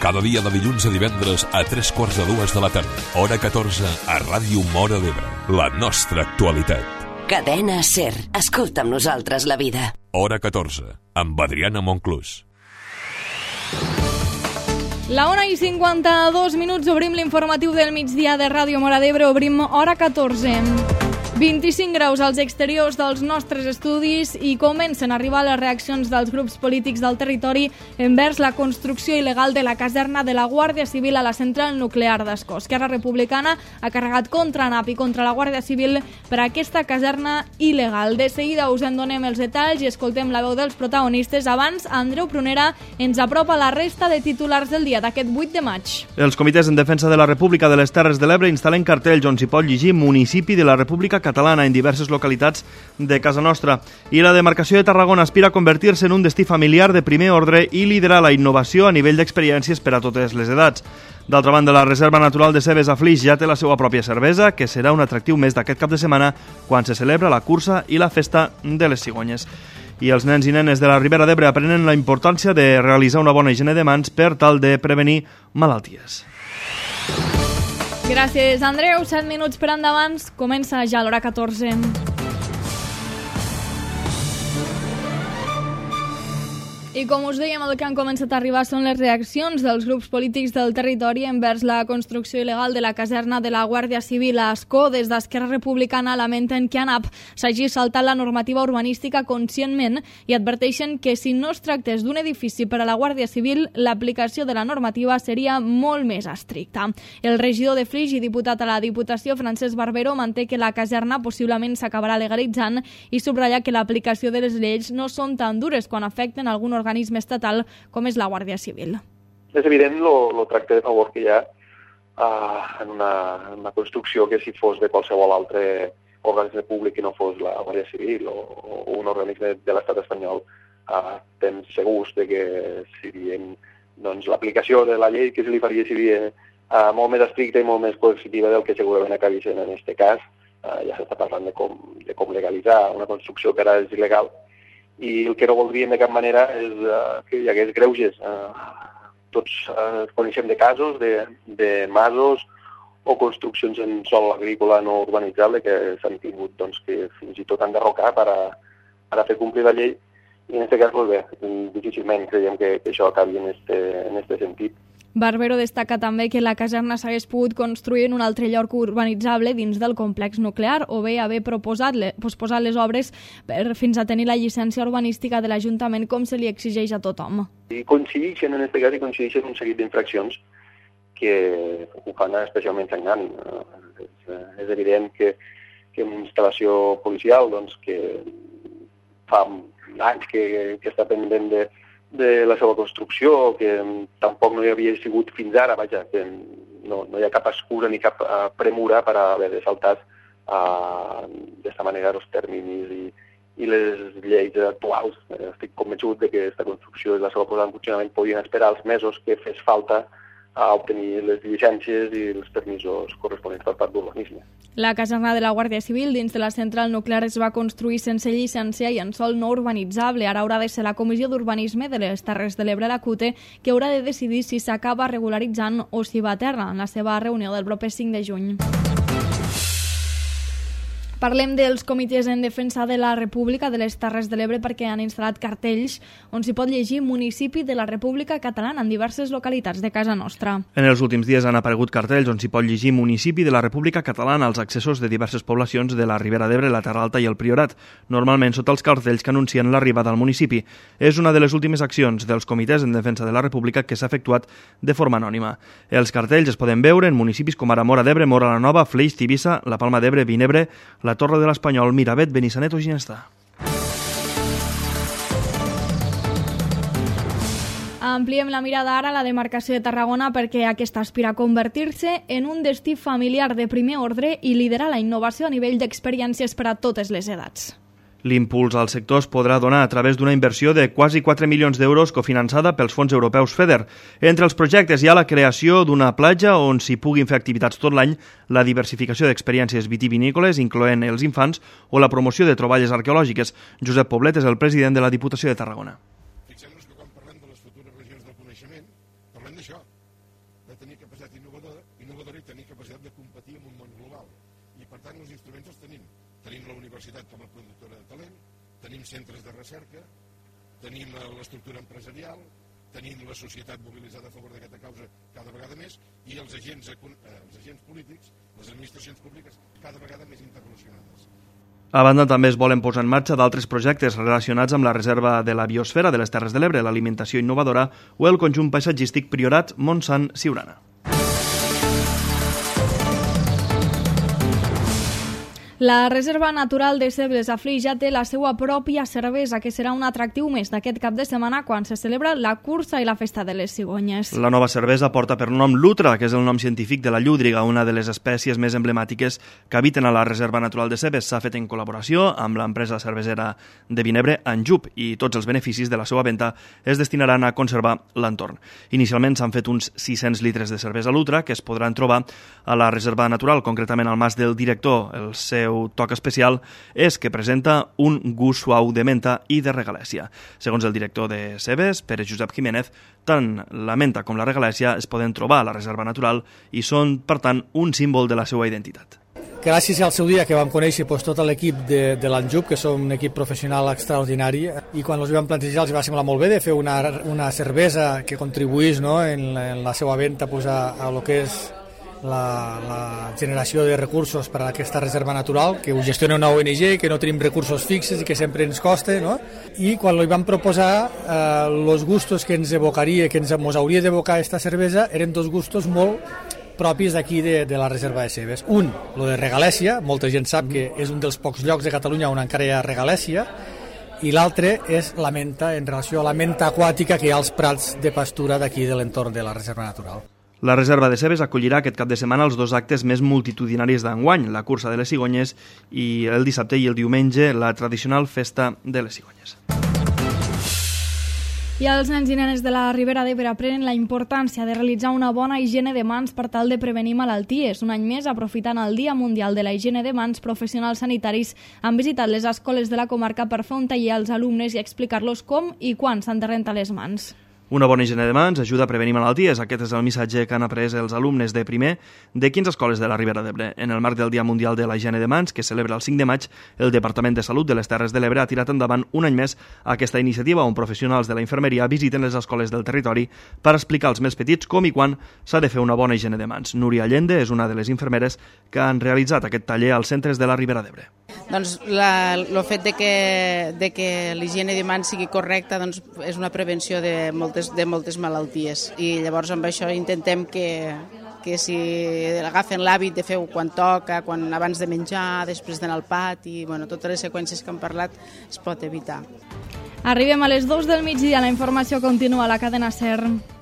Cada dia de dilluns a divendres a 3:45 de la tarda. Hora 14 a Ràdio Móra d'Ebre. La nostra actualitat. Cadena SER. Escolta amb nosaltres la vida. Hora 14, amb Adriana Monclús. La 1:52, obrim l'informatiu del migdia de Ràdio Móra d'Ebre, obrim hora 14. 25 graus als exteriors dels nostres estudis i comencen a arribar les reaccions dels grups polítics del territori envers la construcció il·legal de la caserna de la Guàrdia Civil a la central nuclear d'Ascó. Esquerra Republicana ha carregat contra ANAP i contra la Guàrdia Civil per aquesta caserna il·legal. De seguida us en donem els detalls i escoltem la veu dels protagonistes. Abans, Andreu Prunera ens apropa la resta de titulars del dia d'aquest 8 de maig. Els comitès en defensa de la República de les Terres de l'Ebre instal·len cartells on s'hi pot llegir municipi de la República Catalana en diverses localitats de casa nostra. I la demarcació de Tarragona aspira a convertir-se en un destí familiar de primer ordre i liderar la innovació a nivell d'experiències per a totes les edats. D'altra banda, la Reserva Natural de Cebes a Flix ja té la seva pròpia cervesa, que serà un atractiu més d'aquest cap de setmana quan se celebra la cursa i la festa de les cigonyes. I els nens i nenes de la Ribera d'Ebre aprenen la importància de realitzar una bona higiene de mans per tal de prevenir malalties. Gràcies, Andreu. 7 minuts per endavant. Comença ja l'hora 14. I com us dèiem, el que han començat a arribar són les reaccions dels grups polítics del territori envers la construcció il·legal de la caserna de la Guàrdia Civil a Ascó. Des d'Esquerra Republicana lamenten que ANAP s'hagi saltat la normativa urbanística conscientment i adverteixen que si no es tractés d'un edifici per a la Guàrdia Civil, l'aplicació de la normativa seria molt més estricta. El regidor de Flix i diputat a la Diputació, Francesc Barbero, manté que la caserna possiblement s'acabarà legalitzant i subratlla que l'aplicació de les lleis no són tan dures quan afecten algun organisme estatal com és la Guàrdia Civil. És evident el tracte de favor que hi ha en una construcció que si fos de qualsevol altre organisme públic que no fos la Guàrdia Civil o un organisme de l'estat espanyol, estem segurs de que l'aplicació de la llei que se li faria seria molt més estricta i molt més coercitiva del que segurament acabi sent en aquest cas. Ja s'està parlant de com legalitzar una construcció que ara és il·legal. I el que no voldríem de cap manera és que hi hagués greuges. Tots coneixem de casos, de masos o construccions en sòl agrícola no urbanitzable que s'han tingut que fins i tot enderrocar per a fer complir la llei. I en aquest cas, difícilment creiem que això acabi en aquest sentit. Barbero destaca també que la caserna s'hagués pogut construir en un altre lloc urbanitzable dins del complex nuclear o bé haver posposat les obres fins a tenir la llicència urbanística de l'Ajuntament com se li exigeix a tothom. I coincideixen en aquest cas coincideixen un seguit d'infraccions que ho fan especialment sagnant. És evident que una instal·lació policial que fa anys que està pendent de la seva construcció, que tampoc no hi havia sigut fins ara, que no hi ha cap excusa ni cap premura per haver de saltar d'esta manera els terminis i les lleis actuals. Estic convençut de que aquesta construcció i la seva posada en funcionament podien esperar els mesos que fes falta a obtenir les llicències i els permisos corresponents per part d'urbanisme. La caserna de la Guàrdia Civil dins de la central nuclear es va construir sense llicència i en sòl no urbanitzable. Ara haurà de ser la Comissió d'Urbanisme de les Terres de l'Ebre, la CUTE, que haurà de decidir si s'acaba regularitzant o si va a terra en la seva reunió del proper 5 de juny. Parlem dels comitès en defensa de la República de les Terres de l'Ebre perquè han instal·lat cartells on s'hi pot llegir municipi de la República Catalana en diverses localitats de casa nostra. En els últims dies han aparegut cartells on s'hi pot llegir municipi de la República Catalana als accessos de diverses poblacions de la Ribera d'Ebre, la Terra Alta i el Priorat, normalment sota els cartells que anuncien l'arribada al municipi. És una de les últimes accions dels comitès en defensa de la República que s'ha efectuat de forma anònima. Els cartells es poden veure en municipis com ara Móra d'Ebre, Móra la Nova, Flix, Tivissa, la Palma d'Ebre, Vinebre, la Torre de l'Espanyol, Miravet, Benissanet o Ginestà. Ampliem la mirada ara a la demarcació de Tarragona perquè aquesta aspira a convertir-se en un destí familiar de primer ordre i liderar la innovació a nivell d'experiències per a totes les edats. L'impuls al sector es podrà donar a través d'una inversió de quasi 4 milions d'euros cofinançada pels fons europeus FEDER. Entre els projectes hi ha la creació d'una platja on s'hi puguin fer activitats tot l'any, la diversificació d'experiències vitivinícoles, incloent els infants, o la promoció de troballes arqueològiques. Josep Poblet és el president de la Diputació de Tarragona. Fixem-nos que quan parlem de les futures regions del coneixement, parlem d'això. de tenir capacitat innovadora i tenir capacitat de competir en un món global. I per tant els instruments els tenim. Tenim la universitat com a productora de talent, tenim centres de recerca, tenim l'estructura empresarial, tenim la societat mobilitzada a favor d'aquesta causa cada vegada més i els agents polítics, les administracions públiques cada vegada més internacionals. A banda, també es volen posar en marxa d'altres projectes relacionats amb la reserva de la biosfera de les Terres de l'Ebre, l'alimentació innovadora o el conjunt paisatgístic Priorat Montsant-Siurana. La Reserva Natural de Cebles a Flix ja té la seva pròpia cervesa, que serà un atractiu més d'aquest cap de setmana quan se celebra la cursa i la festa de les cigonyes. La nova cervesa porta per nom Lutra, que és el nom científic de la llúdriga, una de les espècies més emblemàtiques que habiten a la Reserva Natural de Cebles. S'ha fet en col·laboració amb l'empresa cervesera de Vinebre, Anjup, i tots els beneficis de la seva venda es destinaran a conservar l'entorn. Inicialment s'han fet uns 600 litres de cervesa Lutra que es podran trobar a la Reserva Natural, concretament al Mas del Director. El seu toc especial és que presenta un gust suau de menta i de regalèssia. Segons el director de Cebles, Pere Josep Jiménez, tant la menta com la regalèssia es poden trobar a la Reserva Natural i són, per tant, un símbol de la seva identitat. Gràcies al seu dia que vam conèixer tot l'equip de l'Anjup, que som un equip professional extraordinari, i quan els vam plantejar els va semblar molt bé de fer una cervesa que contribuís, no, en la seva venda a lo que és la generació de recursos per a aquesta reserva natural, que ho gestiona una ONG, que no tenim recursos fixes i que sempre ens costa, no? I quan li vam proposar els gustos que ens evocaria, que ens hauria d'evocar aquesta cervesa, eren dos gustos molt propis d'aquí de la reserva de Cebles. Un, lo de regalèssia, molta gent sap que és un dels pocs llocs de Catalunya on encara hi ha regalèssia, i l'altre és la menta, en relació a la menta aquàtica que hi ha als prats de pastura d'aquí de l'entorn de la reserva natural. La Reserva de Cebles acollirà aquest cap de setmana els dos actes més multitudinaris d'enguany, la cursa de les cigonyes i el dissabte i el diumenge la tradicional festa de les cigonyes. I els nens i nenes de la Ribera d'Ebre aprenen la importància de realitzar una bona higiene de mans per tal de prevenir malalties. Un any més, aprofitant el Dia Mundial de la Higiene de Mans, professionals sanitaris han visitat les escoles de la comarca per fer un taller als alumnes i explicar-los com i quan s'han de rentar les mans. Una bona higiene de mans ajuda a prevenir malalties. Aquest és el missatge que han après els alumnes de primer de 15 escoles de la Ribera d'Ebre. En el marc del Dia Mundial de la Higiene de Mans, que celebra el 5 de maig, el Departament de Salut de les Terres de l'Ebre ha tirat endavant un any més aquesta iniciativa on professionals de la infermeria visiten les escoles del territori per explicar als més petits com i quan s'ha de fer una bona higiene de mans. Núria Allende és una de les infermeres que han realitzat aquest taller als centres de la Ribera d'Ebre. Doncs el fet de que l'higiene de mans sigui correcta doncs, és una prevenció de moltes malalties i llavors amb això intentem que si agafen l'hàbit de fer-ho quan toca, abans de menjar, després d'anar al pati, totes les seqüències que hem parlat es pot evitar. Arribem a les 2 del migdia, la informació continua a la cadena SER.